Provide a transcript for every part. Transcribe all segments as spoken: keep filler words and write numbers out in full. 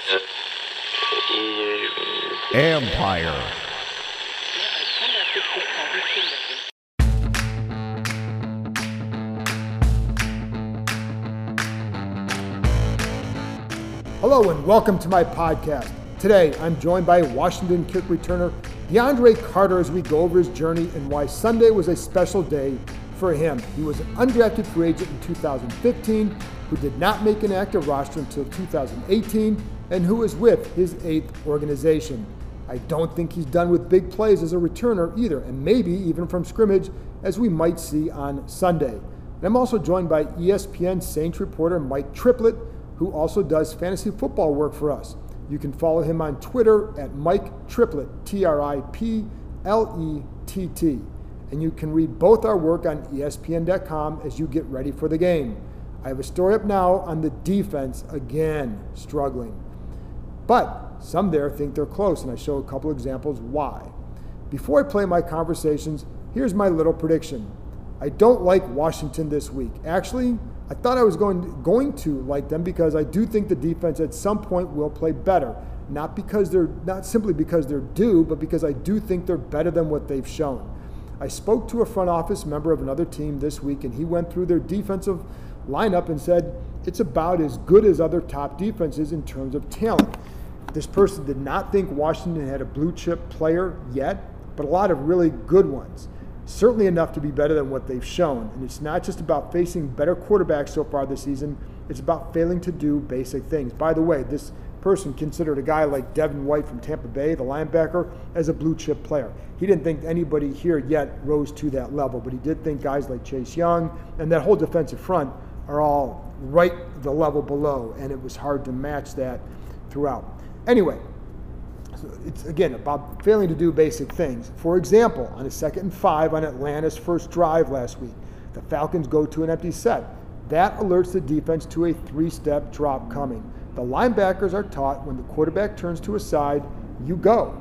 Empire. Hello and welcome to my podcast. Today I'm joined by Washington kick returner DeAndre Carter as we go over his journey and why Sunday was a special day for him. He was an undrafted free agent in two thousand fifteen who did not make an active roster until two thousand eighteen and who is with his eighth organization. I don't think he's done with big plays as a returner either, and maybe even from scrimmage as we might see on Sunday. And I'm also joined by E S P N Saints reporter Mike Triplett, who also does fantasy football work for us. You can follow him on Twitter at Mike Triplett, T R I P L E T T. And you can read both our work on E S P N dot com as you get ready for the game. I have a story up now on the defense, again, struggling. But some there think they're close, and I show a couple examples why. Before I play my conversations, here's my little prediction. I don't like Washington this week. Actually, I thought I was going, going to like them because I do think the defense at some point will play better. Not because they're not simply because they're due, but because I do think they're better than what they've shown. I spoke to a front office member of another team this week, and he went through their defensive lineup and said it's about as good as other top defenses in terms of talent. This person did not think Washington had a blue chip player yet, but a lot of really good ones. Certainly enough to be better than what they've shown. And it's not just about facing better quarterbacks so far this season, it's about failing to do basic things. By the way, this person considered a guy like Devin White from Tampa Bay, the linebacker, as a blue chip player. He didn't think anybody here yet rose to that level, but he did think guys like Chase Young and that whole defensive front are all right the level below, and it was hard to match that throughout. Anyway, so it's, again, about failing to do basic things. For example, on a second and five on Atlanta's first drive last week, the Falcons go to an empty set. That alerts the defense to a three-step drop coming. The linebackers are taught when the quarterback turns to a side, you go.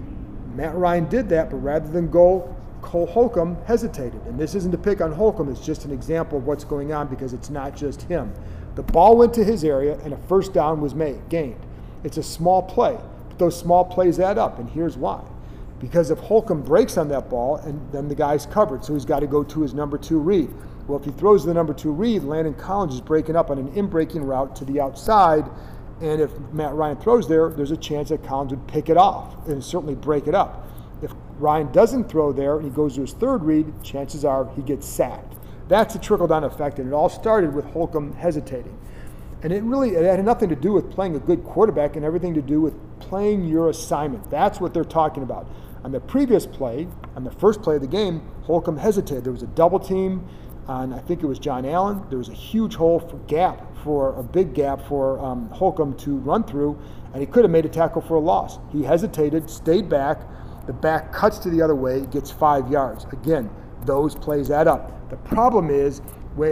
Matt Ryan did that, but rather than go, Cole Holcomb hesitated. And this isn't a pick on Holcomb, it's just an example of what's going on because it's not just him. The ball went to his area and a first down was made, gained. It's a small play, but those small plays add up, and here's why. Because if Holcomb breaks on that ball, and then the guy's covered, so he's got to go to his number two read. Well, if he throws the number two read, Landon Collins is breaking up on an in-breaking route to the outside, and if Matt Ryan throws there, there's a chance that Collins would pick it off and certainly break it up. If Ryan doesn't throw there and he goes to his third read, chances are he gets sacked. That's a trickle-down effect, and it all started with Holcomb hesitating. And it really it had nothing to do with playing a good quarterback and everything to do with playing your assignment. That's what they're talking about. On the previous play, on the first play of the game, Holcomb hesitated. There was a double team on, I think it was John Allen. There was a huge hole for gap, for a big gap for um, Holcomb to run through, and he could have made a tackle for a loss. He hesitated, stayed back. The back cuts to the other way, gets five yards. Again, those plays add up. The problem is,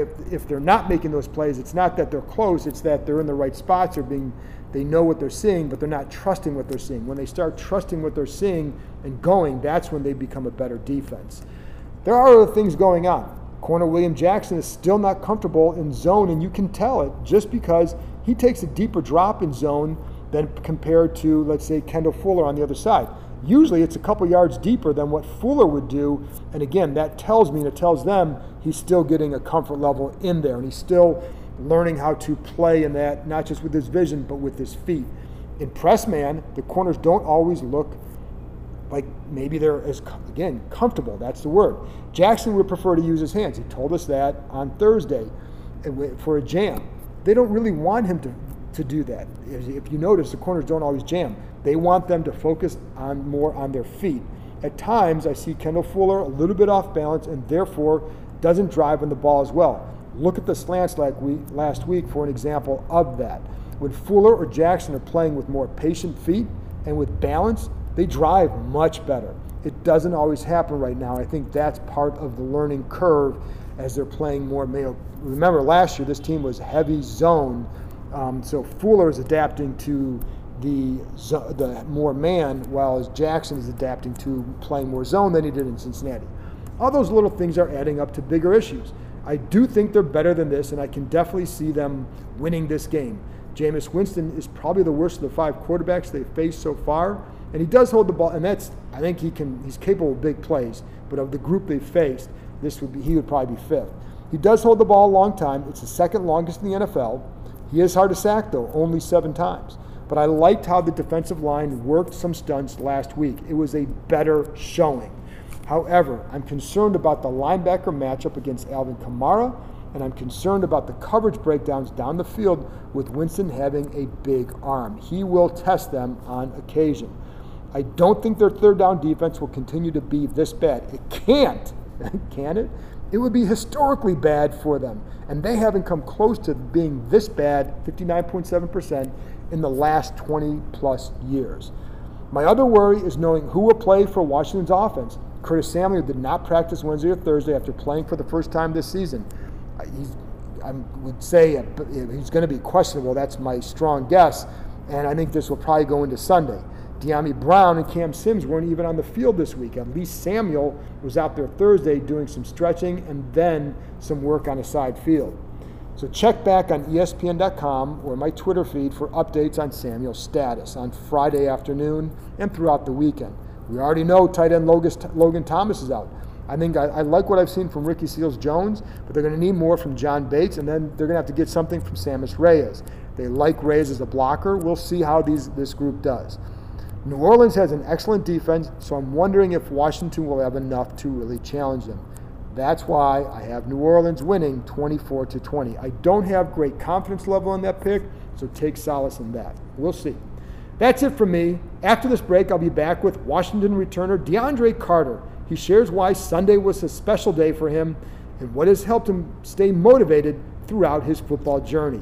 if they're not making those plays, it's not that they're close, it's that they're in the right spots, they're being, they know what they're seeing, but they're not trusting what they're seeing. When they start trusting what they're seeing and going, that's when they become a better defense. There are other things going on. Corner William Jackson is still not comfortable in zone, and you can tell it just because he takes a deeper drop in zone than compared to, let's say, Kendall Fuller on the other side. Usually it's a couple yards deeper than what Fuller would do, and again, that tells me and it tells them he's still getting a comfort level in there, and he's still learning how to play in that, not just with his vision, but with his feet. In press man, the corners don't always look like maybe they're as, again, comfortable. That's the word. Jackson would prefer to use his hands. He told us that on Thursday for a jam. They don't really want him to, to do that. If you notice, the corners don't always jam. They want them to focus on more on their feet. At times, I see Kendall Fuller a little bit off balance and therefore doesn't drive on the ball as well. Look at the slants like we, last week for an example of that. When Fuller or Jackson are playing with more patient feet and with balance, they drive much better. It doesn't always happen right now. I think that's part of the learning curve as they're playing more male. Remember, last year this team was heavy zone, um, so Fuller is adapting to the the more man, while Jackson is adapting to playing more zone than he did in Cincinnati. All those little things are adding up to bigger issues. I do think they're better than this, and I can definitely see them winning this game. Jameis Winston is probably the worst of the five quarterbacks they've faced so far, and he does hold the ball, and that's, I think he can, he's capable of big plays, but of the group they've faced, this would be, he would probably be fifth. He does hold the ball a long time. It's the second longest in the N F L. He is hard to sack, though, only seven times. But I liked how the defensive line worked some stunts last week. It was a better showing. However, I'm concerned about the linebacker matchup against Alvin Kamara, and I'm concerned about the coverage breakdowns down the field with Winston having a big arm. He will test them on occasion. I don't think their third down defense will continue to be this bad. It can't, can it? It would be historically bad for them, and they haven't come close to being this bad, fifty-nine point seven percent, in the last twenty plus years. My other worry is knowing who will play for Washington's offense. Curtis Samuel did not practice Wednesday or Thursday after playing for the first time this season. He's, I would say he's going to be questionable. That's my strong guess, and I think this will probably go into Sunday. De'Ami Brown and Cam Sims weren't even on the field this week. At least Samuel was out there Thursday doing some stretching and then some work on a side field. So check back on E S P N dot com or my Twitter feed for updates on Samuel's status on Friday afternoon and throughout the weekend. We already know tight end Logan Thomas is out. I think I, I like what I've seen from Ricky Seals-Jones, but they're going to need more from John Bates, and then they're going to have to get something from Sammis Reyes. They like Reyes as a blocker. We'll see how these this group does. New Orleans has an excellent defense, so I'm wondering if Washington will have enough to really challenge them. That's why I have New Orleans winning twenty-four to twenty. I don't have great confidence level in that pick, so take solace in that. We'll see. That's it from me. After this break, I'll be back with Washington returner DeAndre Carter. He shares why Sunday was a special day for him and what has helped him stay motivated throughout his football journey.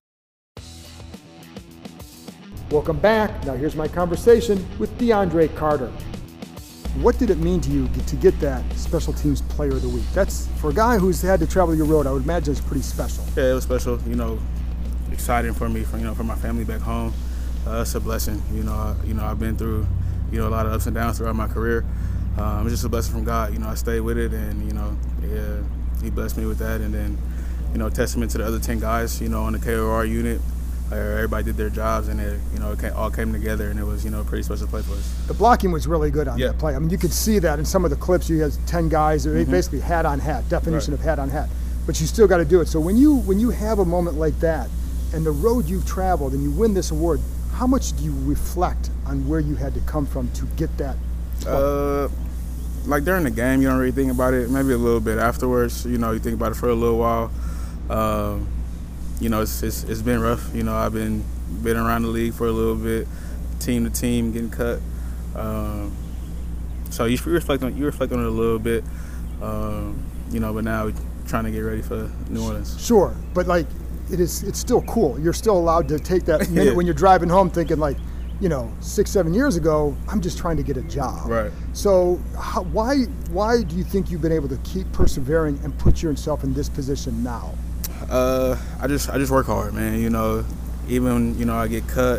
Welcome back. Now here's my conversation with DeAndre Carter. What did it mean to you to get that Special Teams Player of the Week? That's, for a guy who's had to travel your road, I would imagine it's pretty special. Yeah, it was special. You know, exciting for me, for you know, for my family back home. Uh, it's a blessing. You know, I, you know, I've been through, you know, a lot of ups and downs throughout my career. Um, it's just a blessing from God. You know, I stayed with it, and you know, yeah, He blessed me with that. And then, you know, testament to the other ten guys, you know, on the K O R unit. Everybody did their jobs, and it, you know, it came, all came together, and it was, you know, a pretty special play for us. The blocking was really good on yeah. that play. I mean, you could see that in some of the clips. You had ten guys, mm-hmm. basically hat on hat, definition right. of hat on hat. But you still got to do it. So when you when you have a moment like that, and the road you've traveled, and you win this award, how much do you reflect on where you had to come from to get that? Uh, like during the game, you don't really think about it. Maybe a little bit afterwards. You know, you think about it for a little while. Um, You know, it's, it's it's been rough. You know, I've been been around the league for a little bit, team to team, getting cut. Um, so you reflect on you reflect on it a little bit. Um, you know, but now we're trying to get ready for New Orleans. Sure, but like it is, it's still cool. You're still allowed to take that minute yeah. when you're driving home, thinking like, you know, six seven years ago, I'm just trying to get a job. Right. So how, why why do you think you've been able to keep persevering and put yourself in this position now? Uh, I just I just work hard, man. You know, even you know I get cut.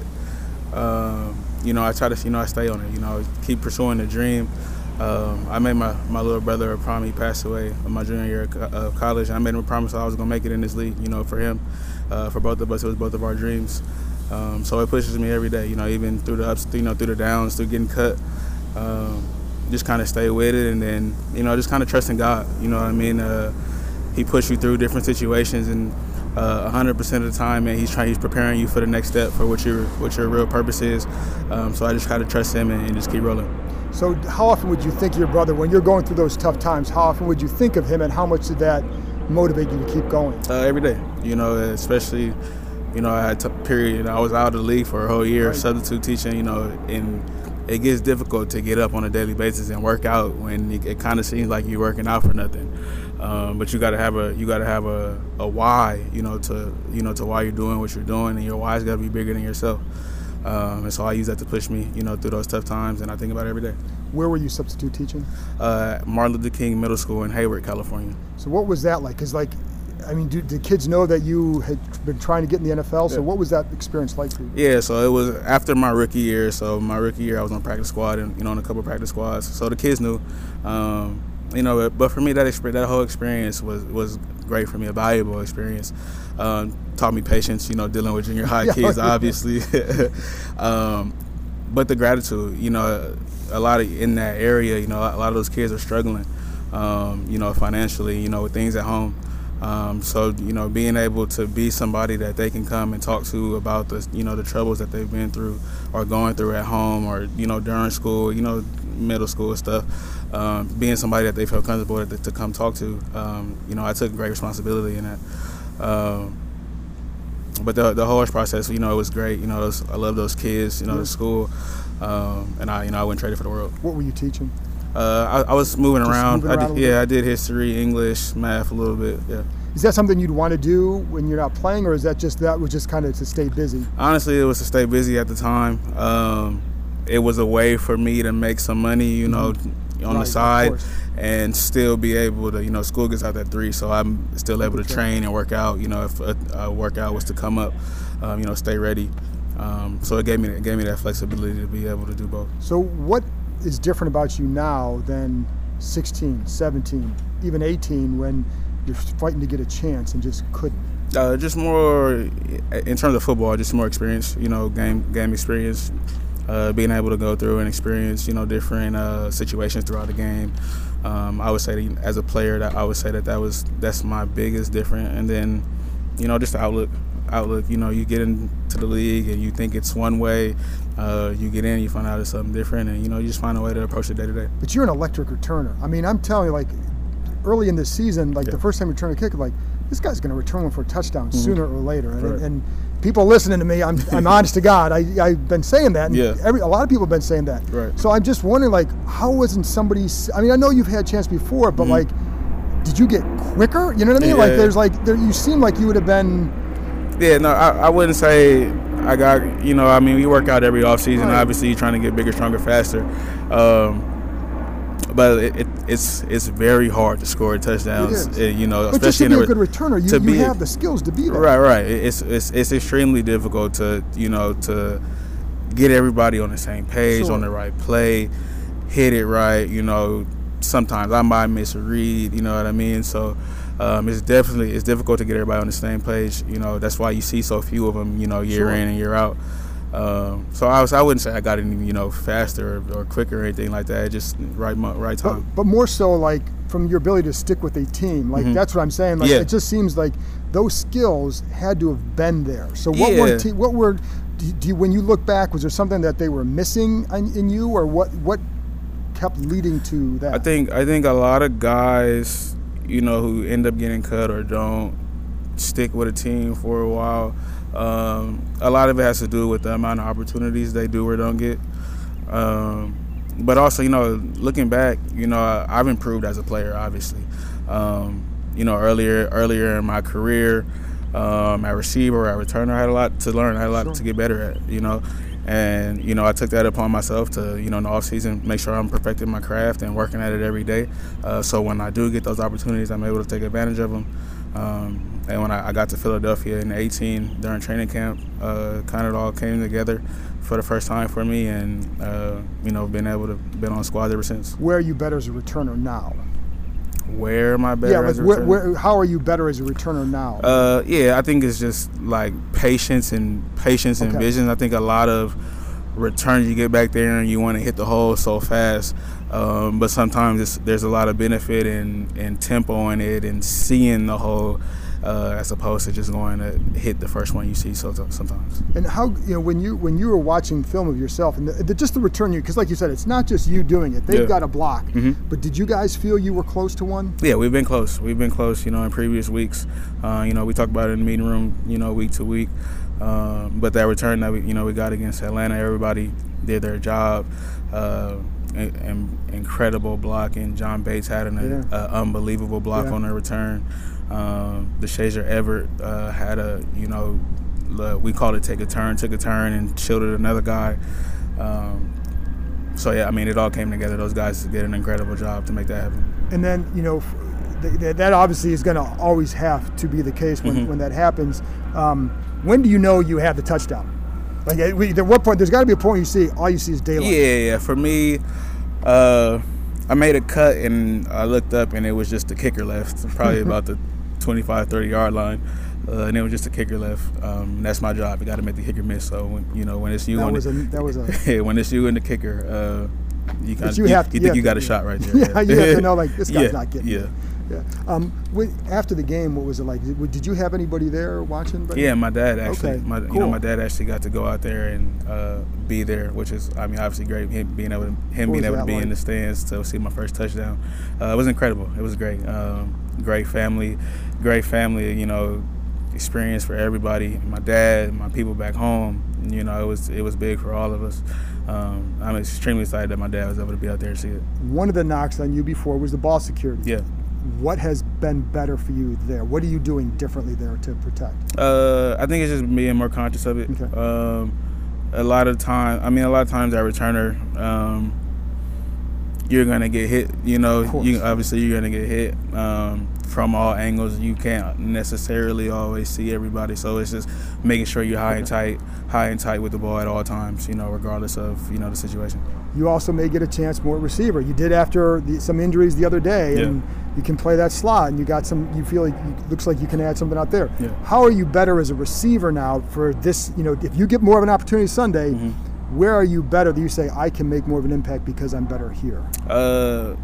Um, you know, I try to you know I stay on it. You know, keep pursuing the dream. Um, I made my, my little brother a promise. He passed away in my junior year of college. I made him a promise I was gonna make it in this league. You know, for him, uh, for both of us, it was both of our dreams. Um, so it pushes me every day. You know, even through the ups, you know, through the downs, through getting cut. Um, just kind of stay with it, and then you know, just kind of trust in God. You know what I mean? Uh, He pushed you through different situations, and uh, one hundred percent of the time, man, he's trying, he's preparing you for the next step, for what your what your real purpose is. Um, so I just try to trust him and, and just keep rolling. So how often would you think of your brother when you're going through those tough times? How often would you think of him, and how much did that motivate you to keep going? Uh, every day, you know, especially, you know, I had a period. I was out of the league for a whole year, right. substitute teaching, you know, and it gets difficult to get up on a daily basis and work out when it, it kind of seems like you're working out for nothing. Um, but you got to have a you got to have a, a why, you know, to you know to why you're doing what you're doing, and your why's got to be bigger than yourself. Um, and so I use that to push me, you know, through those tough times, and I think about it every day. Where were you substitute teaching? Uh, Martin Luther King Middle School in Hayward, California. So what was that like? Because like, I mean, do, did kids know that you had been trying to get in the N F L? So yeah. what was that experience like for you? Yeah, so it was after my rookie year. So my rookie year, I was on practice squad and, you know, on a couple of practice squads. So the kids knew. Um, you know, but for me, that experience, that whole experience was was great for me, a valuable experience. Um, taught me patience, you know, dealing with junior high kids, obviously. um, but the gratitude, you know, a lot of in that area, you know, a lot of those kids are struggling, um, you know, financially, you know, with things at home. Um, so, you know, being able to be somebody that they can come and talk to about the, you know, the troubles that they've been through or going through at home or, you know, during school, you know, middle school stuff, um, being somebody that they feel comfortable to, to come talk to, um, you know, I took great responsibility in that. Um, but the the whole process, you know, it was great. You know, it was, I love those kids, you know, the school, um, and I, you know, I wouldn't trade it for the world. What were you teaching? Uh, I, I was moving Just around. moving I around did, yeah, I did history, English, math a little bit. Yeah. Is that something you'd want to do when you're not playing, or is that just that was just kind of to stay busy? Honestly, it was to stay busy at the time. Um, it was a way for me to make some money, you know, mm-hmm. on right, the side, and still be able to, you know, school gets out at three, so I'm still able to train and work out. You know, if a, a workout was to come up, um, you know, stay ready. Um, so it gave me it gave me that flexibility to be able to do both. So what is different about you now than sixteen, seventeen, even eighteen when you're fighting to get a chance and just couldn't? Uh, just more in terms of football, just more experience. You know, game game experience. Uh, being able to go through and experience, you know, different uh, situations throughout the game. Um, I would say that as a player, that I would say that that was that's my biggest difference. And then, you know, just the outlook. Outlook. You know, you get into the league and you think it's one way. Uh, you get in, you find out it's something different, and you know, you just find a way to approach it day to day. But you're an electric returner. I mean, I'm telling you, like early in this season, like yeah. the first time you return a kick, like this guy's going to return one for a touchdown mm-hmm. sooner or later. And, right. and people listening to me, I'm I'm honest to God, I I've been saying that. And yeah. every, a lot of people have been saying that. Right. So I'm just wondering, like, how wasn't somebody? I mean, I know you've had a chance before, but mm-hmm. like, did you get quicker? You know what I mean? Yeah. Like, there's like there, you seem like you would have been. Yeah, no, I, I wouldn't say I got, you know, I mean, we work out every offseason. Right. Obviously, you're trying to get bigger, stronger, faster. Um, but it, it, it's it's very hard to score touchdowns, it is. It, you know, but especially just to be in a good returner, you, you be, have the skills to be that. Right, right. It's, it's, it's extremely difficult to, you know, to get everybody on the same page, sure. on the right play, hit it right, you know. Sometimes I might miss a read, you know what I mean? So um, it's definitely it's difficult to get everybody on the same page. You know, that's why you see so few of them, you know, year sure. in and year out. Um, so I was I wouldn't say I got any, you know, faster or, or quicker or anything like that. Just right right time. But, but more so like from your ability to stick with a team. Like mm-hmm. that's what I'm saying. Like yeah. it just seems like those skills had to have been there. So what yeah. were te- what were do you, do you, when you look back, was there something that they were missing in, in you, or what what kept leading to that? I think I think a lot of guys, you know, who end up getting cut or don't stick with a team for a while, um, a lot of it has to do with the amount of opportunities they do or don't get. Um, but also, you know, looking back, you know, I've improved as a player, obviously. Um, you know, earlier earlier in my career, um, at receiver, at returner, I had a lot to learn. I had a lot sure. to get better at, you know. And, you know, I took that upon myself to, you know, in the offseason, make sure I'm perfecting my craft and working at it every day. Uh, so when I do get those opportunities, I'm able to take advantage of them. Um, and when I, I got to Philadelphia in eighteen during training camp, uh, kind of all came together for the first time for me, and, uh, you know, been able to been on squad ever since. Where are you better as a returner now? Where am I better yeah, like as a where, returner? where, how are you better as a returner now? Uh, yeah, I think it's just like patience and patience and okay. vision. I think a lot of returns you get back there and you want to hit the hole so fast, um, but sometimes it's, there's a lot of benefit in, in tempo in it and seeing the hole uh, as opposed to just going to hit the first one you see. So sometimes. And how, you know, when you when you were watching film of yourself and the, the, just the return you, because like you said, it's not just you doing it. They've yeah. got a block. Mm-hmm. But did you guys feel you were close to one? Yeah, we've been close. We've been close. You know, in previous weeks. Uh, you know, we talk about it in the meeting room. You know, week to week. Um, but that return that we, you know, we got against Atlanta, everybody did their job. Uh, and, and incredible blocking. John Bates had an yeah. a, a unbelievable block yeah. on the return. Um, the Shazer Everett uh, had a, you know, we called it take a turn, took a turn and shielded another guy. Um, so yeah, I mean, it all came together. Those guys did an incredible job to make that happen. And then, you know, th- that obviously is going to always have to be the case when, mm-hmm. when that happens. Um, when do you know you have the touchdown? Like at what point? There's got to be a point you see all you see is daylight. Yeah, yeah. For me, uh, I made a cut and I looked up and it was just the kicker left, probably about the twenty-five, thirty yard line. Uh, and it was just a kicker left. Um, that's my job. You got to make the kicker miss. So when, you know when it's you, that and was a that was a when it's you and the kicker, uh, you kind you, you, have to, you you think you got to, a shot right there. Yeah, you have to know like this guy's yeah, not getting yeah. it. Yeah. Um, wait, after the game, what was it like? Did, did you have anybody there watching? Yeah, my dad actually. Okay, my, cool. You know, my dad actually got to go out there and uh, be there, which is, I mean, obviously great. Him being able to, him what being able to be like? in the stands to see my first touchdown, uh, it was incredible. It was great. Um, great family, great family. You know, experience for everybody. My dad, my people back home. You know, it was it was big for all of us. Um, I'm extremely excited that my dad was able to be out there and see it. One of the knocks on you before was the ball security. Yeah. What has been better for you there? What are you doing differently there to protect? Uh, I think it's just being more conscious of it. Okay. Um, a lot of time, I mean, a lot of times, our returner, um, you're gonna get hit. You know, you obviously you're gonna get hit um, from all angles. You can't necessarily always see everybody, so it's just making sure you're high okay. and tight, high and tight with the ball at all times. You know, regardless of you know the situation. You also may get a chance more at receiver. You did after the, some injuries the other day, and yeah. you can play that slot, and you got some. You feel like you, looks like you can add something out there. Yeah. How are you better as a receiver now for this? You know, if you get more of an opportunity Sunday, mm-hmm. where are you better that you say I can make more of an impact because I'm better here? Uh,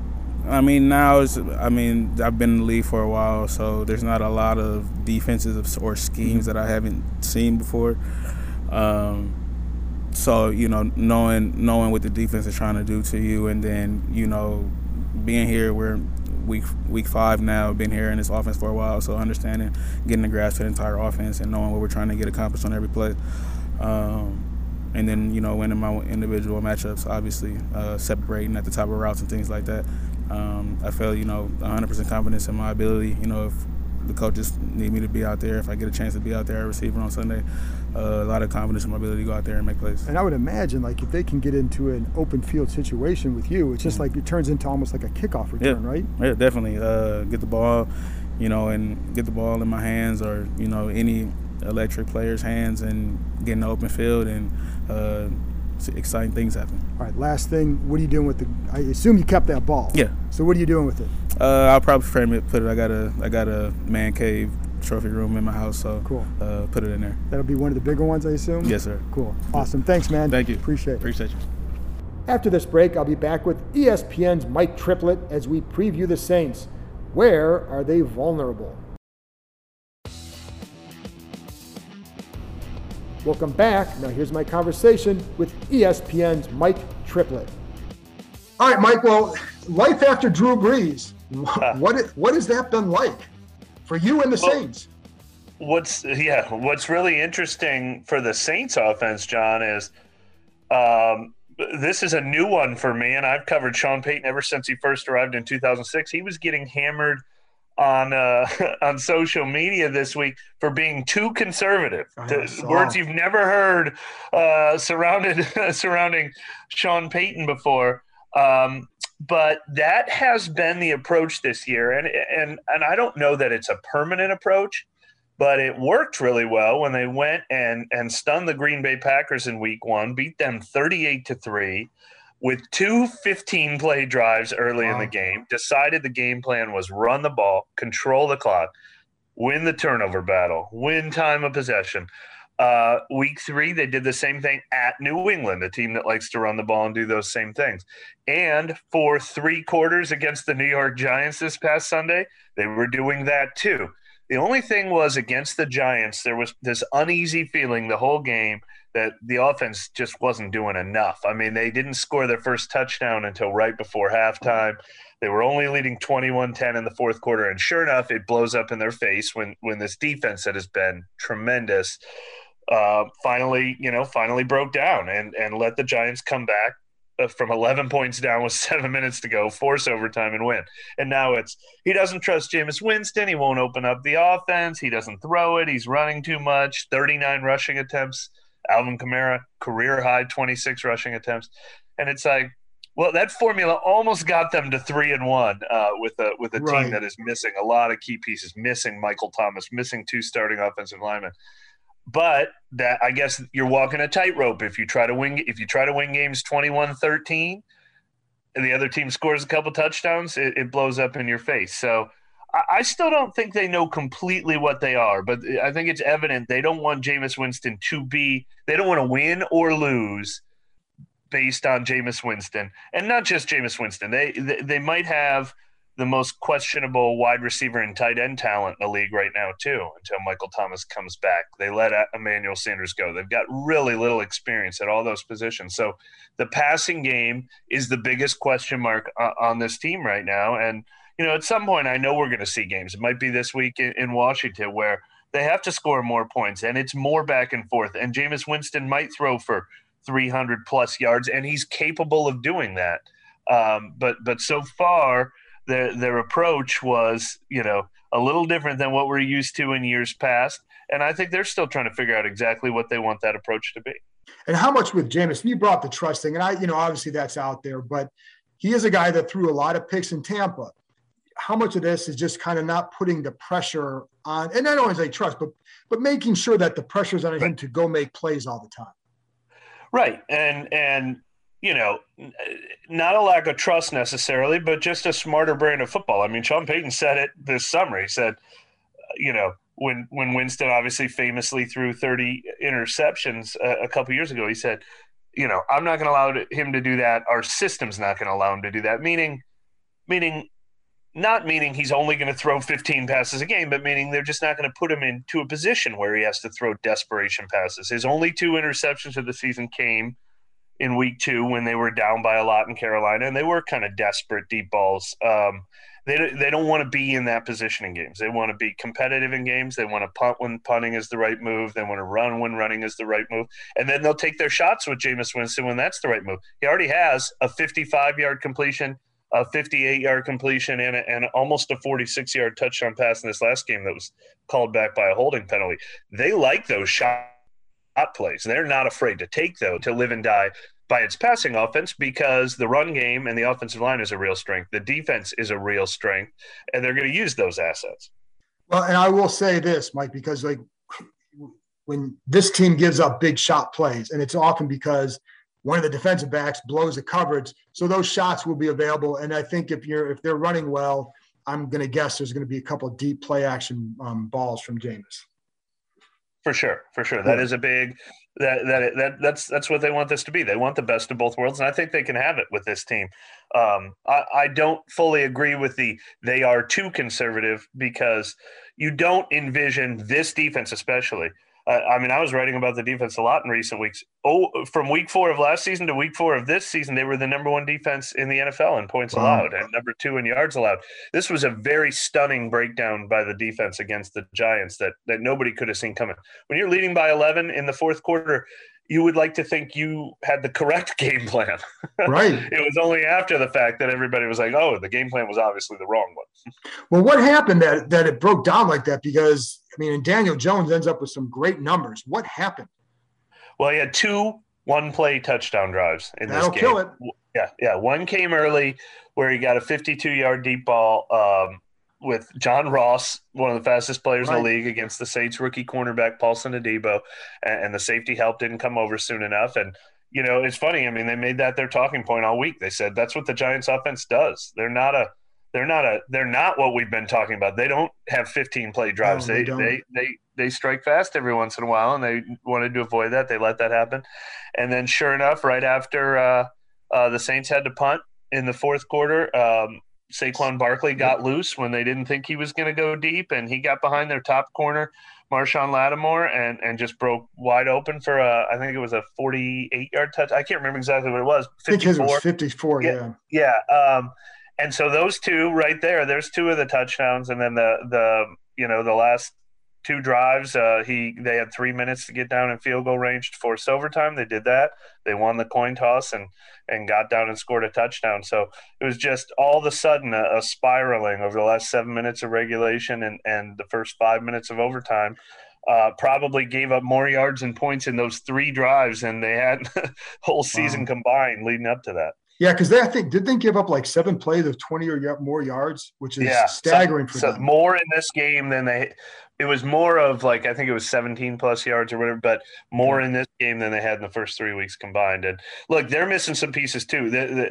I mean now it's. I mean I've been in the league for a while, so there's not a lot of defenses or schemes that I haven't seen before. Um, So, you know, knowing knowing what the defense is trying to do to you, and then, you know, being here, we're week week five now, been here in this offense for a while, so understanding, getting the grasp of the entire offense and knowing what we're trying to get accomplished on every play. Um, and then, you know, winning my individual matchups, obviously, uh, separating at the top of routes and things like that. Um, I feel, you know, one hundred percent confidence in my ability. You know, if the coaches need me to be out there, if I get a chance to be out there, a receiver on Sunday, uh, a lot of confidence in my ability to go out there and make plays. And I would imagine, like, if they can get into an open field situation with you, it's just mm-hmm. like it turns into almost like a kickoff return, yeah. right? Yeah, definitely. Uh, get the ball, you know, and get the ball in my hands or, you know, any electric player's hands and get in the open field and uh, exciting things happen. All right, last thing, what are you doing with the – I assume you kept that ball. Yeah. So what are you doing with it? Uh, I'll probably frame it, put it – I got a I got a man cave trophy room in my house, so cool. uh, put it in there. That'll be one of the bigger ones, I assume? Yes, sir. Cool. Awesome. Thanks, man. Thank you. Appreciate it. Appreciate you. After this break, I'll be back with E S P N's Mike Triplett as we preview the Saints. Where are they vulnerable? Welcome back. Now here's my conversation with E S P N's Mike Triplett. All right, Mike. Well, life after Drew Brees, what what has that been like for you and the well, Saints? What's yeah, what's really interesting for the Saints offense, John, is um, this is a new one for me, and I've covered Sean Payton ever since he first arrived in two thousand six. He was getting hammered on uh, on social media this week for being too conservative. Words you've never heard uh, surrounded surrounding Sean Payton before. Um, but that has been the approach this year, and and and I don't know that it's a permanent approach, but it worked really well when they went and and stunned the Green Bay Packers in Week One, beat them thirty-eight to three. With two fifteen-play drives early wow. in the game, decided the game plan was run the ball, control the clock, win the turnover battle, win time of possession. Uh, week three, they did the same thing at New England, a team that likes to run the ball and do those same things. And for three quarters against the New York Giants this past Sunday, they were doing that too. The only thing was against the Giants, there was this uneasy feeling the whole game that the offense just wasn't doing enough. I mean, they didn't score their first touchdown until right before halftime. They were only leading twenty-one ten in the fourth quarter, and sure enough, it blows up in their face when when this defense that has been tremendous uh, finally, you know, finally broke down and and let the Giants come back from eleven points down with seven minutes to go, force overtime and win. And now it's he doesn't trust Jameis Winston. He won't open up the offense. He doesn't throw it. He's running too much. thirty-nine rushing attempts. Alvin Kamara, career high twenty-six rushing attempts. And it's like, well, that formula almost got them to three and one uh, with a with a right. team that is missing a lot of key pieces, missing Michael Thomas, missing two starting offensive linemen. But that I guess you're walking a tightrope if you try to win if you try to win games twenty-one thirteen. and the other team scores a couple touchdowns, it, it blows up in your face. So I, I still don't think they know completely what they are, but I think it's evident they don't want Jameis Winston to be – they don't want to win or lose based on Jameis Winston. And not just Jameis Winston. They, they, they might have – the most questionable wide receiver and tight end talent in the league right now, too, until Michael Thomas comes back. They let Emmanuel Sanders go. They've got really little experience at all those positions. So the passing game is the biggest question mark on this team right now. And, you know, at some point, I know we're going to see games. It might be this week in Washington where they have to score more points, and it's more back and forth. And Jameis Winston might throw for three hundred plus yards, and he's capable of doing that. Um, but but so far – Their their approach was, you know, a little different than what we're used to in years past. And I think they're still trying to figure out exactly what they want that approach to be. And how much with Jameis, you brought the trust thing, and I, you know, obviously that's out there, but he is a guy that threw a lot of picks in Tampa. How much of this is just kind of not putting the pressure on, and not only say trust, but but making sure that the pressure's on him to go make plays all the time. Right. And and you know, not a lack of trust necessarily, but just a smarter brand of football. I mean, Sean Payton said it this summer. He said, you know, when when Winston obviously famously threw thirty interceptions a, a couple years ago, he said, you know, I'm not going to allow him to do that. Our system's not going to allow him to do that. Meaning, meaning, not meaning he's only going to throw fifteen passes a game, but meaning they're just not going to put him into a position where he has to throw desperation passes. His only two interceptions of the season came in week two when they were down by a lot in Carolina, and they were kind of desperate deep balls. Um, they, they don't want to be in that position in games. They want to be competitive in games. They want to punt when punting is the right move. They want to run when running is the right move. And then they'll take their shots with Jameis Winston when that's the right move. He already has a fifty-five-yard completion, a fifty-eight-yard completion, and, a, and almost a forty-six-yard touchdown pass in this last game that was called back by a holding penalty. They like those shots. Plays. They're not afraid to take, though, to live and die by its passing offense because the run game and the offensive line is a real strength. The defense is a real strength, and they're going to use those assets. Well, and I will say this, Mike, because like when this team gives up big shot plays, and it's often because one of the defensive backs blows the coverage, so those shots will be available. And I think if you're if they're running well, I'm going to guess there's going to be a couple of deep play action um, balls from Jameis. For sure, for sure. That is a big that that that that's that's what they want this to be. They want the best of both worlds, and I think they can have it with this team. Um, I, I don't fully agree with the they are too conservative because you don't envision this defense, especially. Uh, I mean, I was writing about the defense a lot in recent weeks. Oh, from week four of last season to week four of this season, they were the number one defense in the N F L in points wow. allowed and number two in yards allowed. This was a very stunning breakdown by the defense against the Giants that that nobody could have seen coming. When you're leading by eleven in the fourth quarter, you would like to think you had the correct game plan. Right. It was only after the fact that everybody was like, oh, the game plan was obviously the wrong one. Well, what happened that that it broke down like that? Because, I mean, and Daniel Jones ends up with some great numbers. What happened? Well, he had two one-play touchdown drives in That'll this game. Kill it. Yeah, yeah. One came early where he got a fifty-two-yard deep ball um, with John Ross, one of the fastest players right. in the league, against the Saints rookie cornerback Paulson Adebo, and, and the safety help didn't come over soon enough. And, you know, it's funny. I mean, they made that their talking point all week. They said that's what the Giants offense does. They're not a they're not a they're not what we've been talking about. They don't have fifteen play drives. No, they, they, they they they strike fast every once in a while, and they wanted to avoid that. They let that happen. And then sure enough, right after uh, uh, the Saints had to punt in the fourth quarter, um, Saquon Barkley got loose when they didn't think he was going to go deep, and he got behind their top corner, Marshawn Lattimore, and and just broke wide open for a, I think it was a forty-eight-yard touch. I can't remember exactly what it was. fifty-four. I think his was fifty-four, yeah. Yeah. yeah um, and so those two right there, there's two of the touchdowns, and then the the you know the last two drives, uh, he they had three minutes to get down in field goal range to force overtime. They did that. They won the coin toss and and got down and scored a touchdown. So it was just all of a sudden a, a spiraling over the last seven minutes of regulation and, and the first five minutes of overtime. Uh, probably gave up more yards and points in those three drives than they had whole season wow. combined leading up to that. Yeah, because they, I think, did they give up like seven plays of twenty or more yards, which is yeah, staggering so, for so them. More in this game than they – it was more of like I think it was seventeen plus yards or whatever, but more in this game than they had in the first three weeks combined. And, look, they're missing some pieces too. The, the,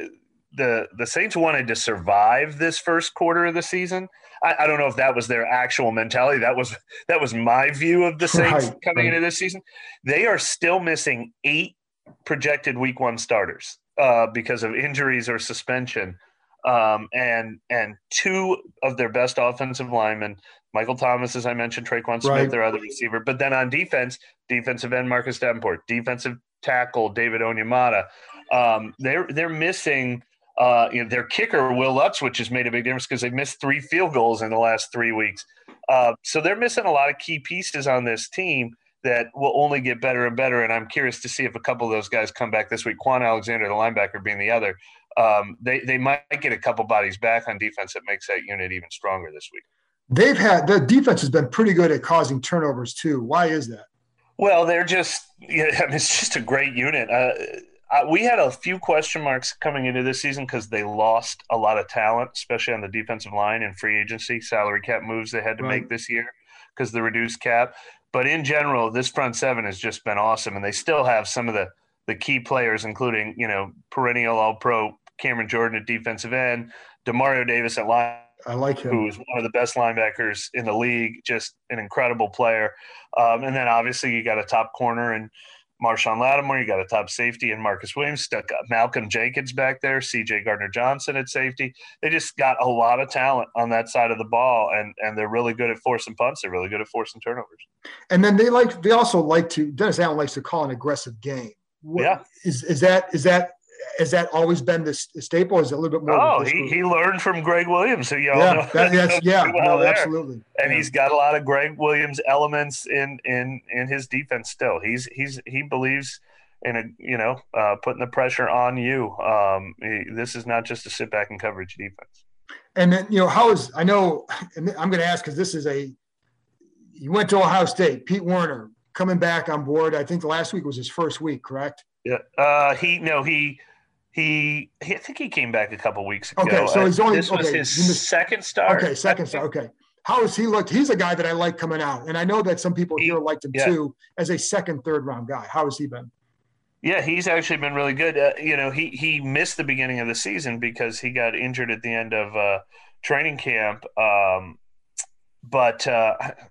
the the Saints wanted to survive this first quarter of the season. I, I don't know if that was their actual mentality. That was that was my view of the Saints Right, coming right. into this season. They are still missing eight projected week one starters uh, because of injuries or suspension. Um, and and two of their best offensive linemen, Michael Thomas, as I mentioned, Traquan Smith, Right. their other receiver. But then on defense, defensive end Marcus Davenport, defensive tackle David Onyemata. Um, they're they're missing uh, you know, their kicker Will Lutz, which has made a big difference because they missed three field goals in the last three weeks. Uh, so they're missing a lot of key pieces on this team that will only get better and better. And I'm curious to see if a couple of those guys come back this week. Quan Alexander, the linebacker, being the other. Um, they they might get a couple bodies back on defense that makes that unit even stronger this week. They've had the defense has been pretty good at causing turnovers too. Why is that? Well, they're just yeah, I mean, it's just a great unit. Uh, uh, we had a few question marks coming into this season because they lost a lot of talent, especially on the defensive line and free agency, salary cap moves they had to Right. make this year because the reduced cap. But in general, this front seven has just been awesome, and they still have some of the the key players, including you know perennial All-Pro Cameron Jordan at defensive end, Demario Davis at line. I like him. Who is one of the best linebackers in the league, just an incredible player. Um, and then obviously you got a top corner and Marshawn Lattimore. You got a top safety and Marcus Williams. Stuck Malcolm Jenkins back there, C J Gardner-Johnson at safety. They just got a lot of talent on that side of the ball, and and they're really good at forcing punts. They're really good at forcing turnovers. And then they like they also like to Dennis Allen likes to call an aggressive game. What, Yeah. Is is that is that has that always been the staple? Or is it a little bit more? Oh, with this he, group? he learned from Greg Williams, who y'all yeah, know. that, that's, yeah, pretty well no, there. absolutely. And yeah. he's got a lot of Greg Williams elements in in in his defense still. He's he's he believes in a you know uh, putting the pressure on you. Um, he, this is not just a sit back and coverage defense. And then you know how is I know and I'm going to ask because this is a you went to Ohio State. Pete Werner coming back on board. I think the last week was his first week, correct? Yeah. Uh, he no he. He, he, I think he came back a couple weeks ago. Okay, so he's only this was okay, his missed, second start. Okay, second start. Okay, how has he looked? He's a guy that I like coming out, and I know that some people he, here liked him yeah. too as a second, third round guy. How has he been? Yeah, he's actually been really good. Uh, you know, he he missed the beginning of the season because he got injured at the end of uh, training camp. Um, but uh,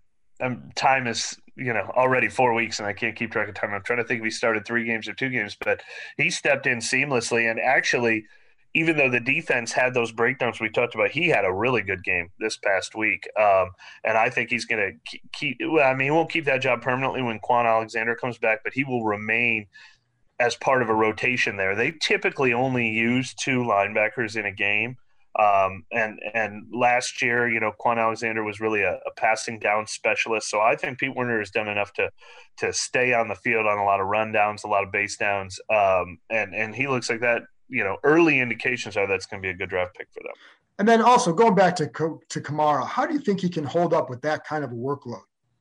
um, time is. You know, already four weeks and I can't keep track of time. I'm trying to think if he started three games or two games, but he stepped in seamlessly. And actually, even though the defense had those breakdowns we talked about, he had a really good game this past week. Um, and I think he's going to keep, well, I mean, he won't keep that job permanently when Quan Alexander comes back, but he will remain as part of a rotation there. They typically only use two linebackers in a game. Um, and and last year, you know, Quan Alexander was really a, a passing down specialist. So I think Pete Werner has done enough to to stay on the field on a lot of rundowns, a lot of base downs. Um, and, and he looks like that, you know, early indications are that's going to be a good draft pick for them. And then also going back to to Kamara, how do you think he can hold up with that kind of a workload?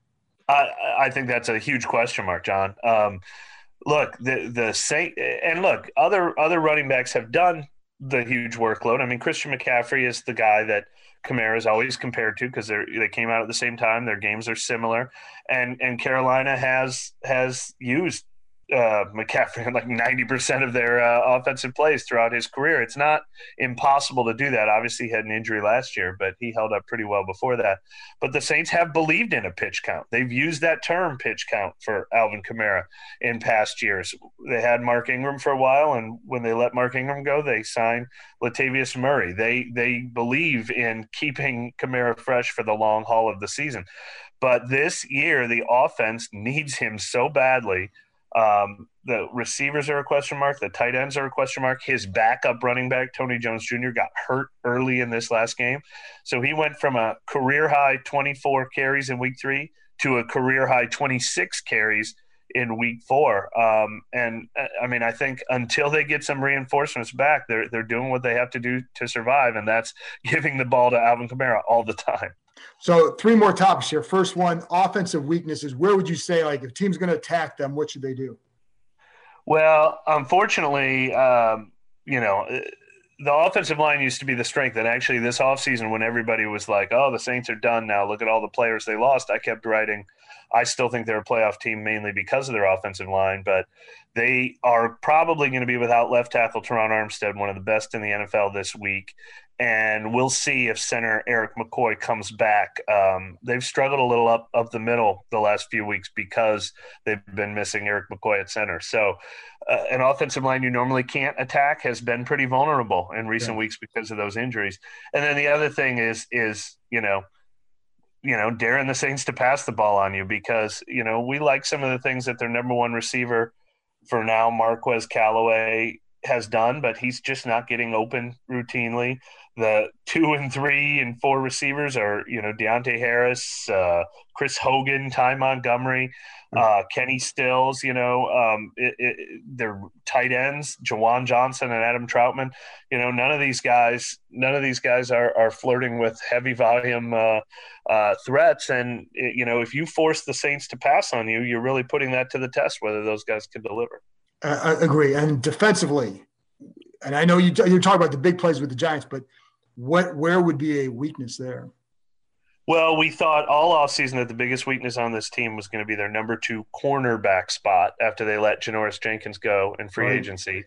I, I think that's a huge question mark, John. Um, look, the the Saint and look, other other running backs have done the huge workload. I mean, Christian McCaffrey is the guy that Kamara is always compared to because they they came out at the same time. Their games are similar, and and Carolina has has used uh, McCaffrey in like ninety percent of their uh, offensive plays throughout his career. It's not impossible to do that. Obviously, he had an injury last year, but he held up pretty well before that. But the Saints have believed in a pitch count. They've used that term pitch count for Alvin Kamara in past years. They had Mark Ingram for a while, and when they let Mark Ingram go, they signed Latavius Murray. They they believe in keeping Kamara fresh for the long haul of the season. But this year, the offense needs him so badly. Um, the receivers are a question mark. The tight ends are a question mark. His backup running back, Tony Jones Junior, got hurt early in this last game. So he went from a career-high twenty-four carries in week three to a career-high twenty-six carries in week four. Um, and, I mean, I think until they get some reinforcements back, they're, they're doing what they have to do to survive, and that's giving the ball to Alvin Kamara all the time. So three more topics here. First one, offensive weaknesses. Where would you say, like, if team's going to attack them, what should they do? Well, unfortunately, um, you know, the offensive line used to be the strength. And actually this offseason when everybody was like, oh, the Saints are done now, look at all the players they lost, I kept writing I still think they're a playoff team mainly because of their offensive line, but they are probably going to be without left tackle Teron Armstead, one of the best in the N F L this week. And we'll see if center Eric McCoy comes back. Um, they've struggled a little up, up the middle the last few weeks because they've been missing Eric McCoy at center. So uh, an offensive line you normally can't attack has been pretty vulnerable in recent yeah. weeks because of those injuries. And then the other thing is, is you know, you know, daring the Saints to pass the ball on you because, you know, we like some of the things that their number one receiver for now, Marquez Callaway, has done, but he's just not getting open routinely. The two and three and four receivers are, you know, Deontay Harris, uh, Chris Hogan, Ty Montgomery, uh, Kenny Stills, you know, um, it, it, they're tight ends, Jawan Johnson and Adam Troutman. You know, none of these guys, none of these guys are, are flirting with heavy volume uh, uh, threats. And, it, you know, if you force the Saints to pass on you, you're really putting that to the test, whether those guys can deliver. I agree. And defensively, and I know you, you're talking about the big plays with the Giants, but what, where would be a weakness there? Well, we thought all offseason that the biggest weakness on this team was going to be their number two cornerback spot after they let Janoris Jenkins go in free right. agency.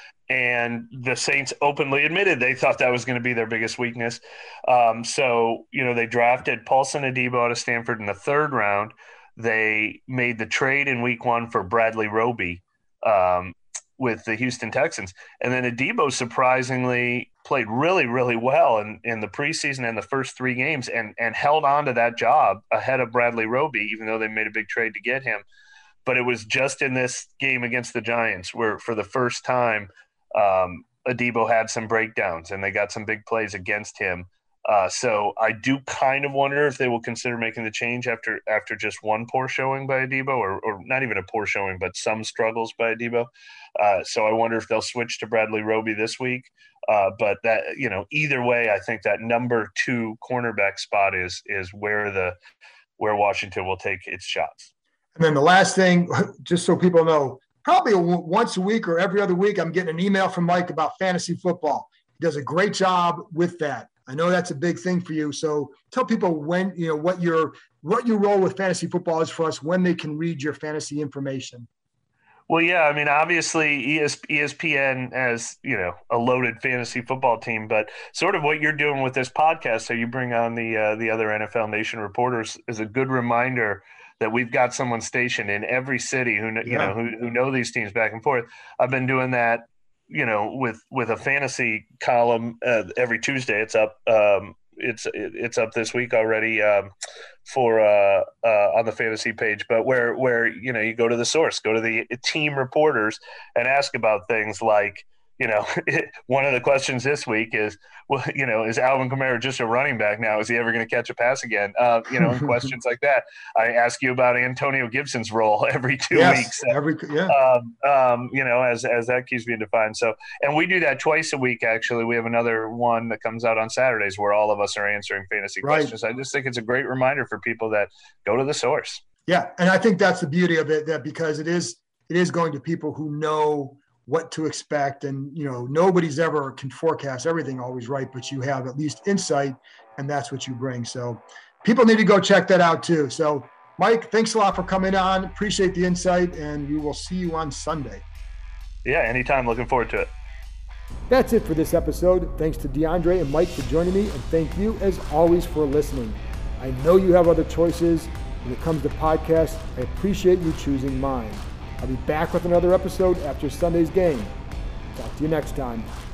And the Saints openly admitted they thought that was going to be their biggest weakness. Um, so, you know, they drafted Paulson Adebo out of Stanford in the third round. They made the trade in week one for Bradley Roby um, with the Houston Texans. And then Adebo surprisingly played really, really well in, in the preseason and the first three games and, and held on to that job ahead of Bradley Roby, even though they made a big trade to get him. But it was just in this game against the Giants where for the first time um, Adebo had some breakdowns and they got some big plays against him. Uh, so I do kind of wonder if they will consider making the change after after just one poor showing by Adebo, or, or not even a poor showing, but some struggles by Adebo. Uh, so I wonder if they'll switch to Bradley Roby this week. Uh, but that, you know, either way, I think that number two cornerback spot is is where the where Washington will take its shots. And then the last thing, just so people know, probably once a week or every other week, I'm getting an email from Mike about fantasy football. He does a great job with that. I know that's a big thing for you. So tell people when, you know, what your what your role with fantasy football is for us, when they can read your fantasy information. Well, yeah, I mean, obviously E S P N has, you know, a loaded fantasy football team, but sort of what you're doing with this podcast, so you bring on the uh, the other N F L Nation reporters, is a good reminder that we've got someone stationed in every city who, you yeah. know, who, who know these teams back and forth. I've been doing that, you know, with, with a fantasy column uh, every Tuesday. It's up. Um, it's it's up this week already um, for uh, uh, on the fantasy page. But where where you know you go to the source, go to the team reporters, and ask about things like, you know, one of the questions this week is, well, you know, is Alvin Kamara just a running back now? Is he ever going to catch a pass again? Uh, you know, and questions like that. I ask you about Antonio Gibson's role every two yes, weeks. Every yeah. Um, um, you know, as as that keeps being defined. So, and we do that twice a week. Actually, we have another one that comes out on Saturdays where all of us are answering fantasy right. questions. I just think it's a great reminder for people that go to the source. Yeah, and I think that's the beauty of it, that because it is it is going to people who know what to expect. And, you know, nobody's ever can forecast everything always right, but you have at least insight, and that's what you bring. So people need to go check that out too. So Mike, thanks a lot for coming on. Appreciate the insight, and we will see you on Sunday. Yeah, anytime. Looking forward to it. That's it for this episode. Thanks to DeAndre and Mike for joining me, and thank you as always for listening. I know you have other choices when it comes to podcasts. I appreciate you choosing mine. I'll be back with another episode after Sunday's game. Talk to you next time.